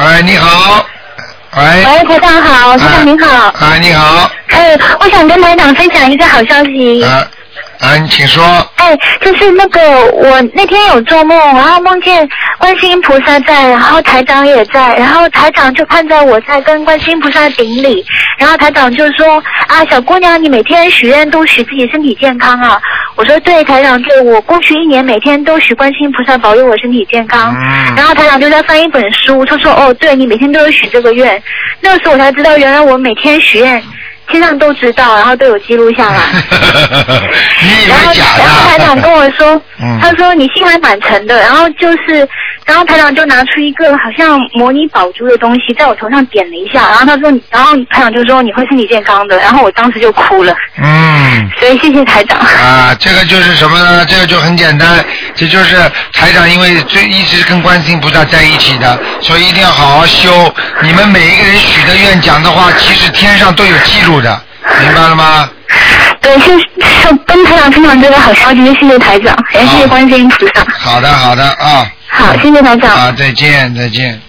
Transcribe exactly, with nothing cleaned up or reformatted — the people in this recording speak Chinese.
哎，你好。喂。 喂，台长好，台长您好。 啊，你好。 哎，我想跟台长分享一个好消息。 啊。啊，你请说。 哎，就是那个我那天有做梦，然后梦见观世音菩萨在，然后台长也在，然后台长就看在我在跟观世音菩萨顶礼，然后台长就说啊，小姑娘你每天许愿都许自己身体健康啊。我说对，台长对，我过去一年每天都许观世音菩萨保佑我身体健康。嗯、然后台长就在翻一本书，他说哦对，你每天都有许这个愿。那个时候我才知道，原来我每天许愿天上都知道，然后都有记录下来。 你以为假的？ 然后台长跟我说，嗯、他说你心还蛮诚的，然后就是，然后台长就拿出一个好像模拟宝珠的东西，在我头上点了一下，然后他说，然后台长就说你会身体健康的，然后我当时就哭了。嗯。所以谢谢台长。 啊，这个就是什么呢？这个就很简单，这就是台长因为最一直跟观世音菩萨在一起的，所以一定要好好修。你们每一个人许的愿讲的话，其实天上都有记录的，明白了吗？ 对，是跟台长分享这个好消息，谢谢台长，也谢谢观世音菩萨。 好的，好的啊。 好，谢谢台长。 啊，再见，再见。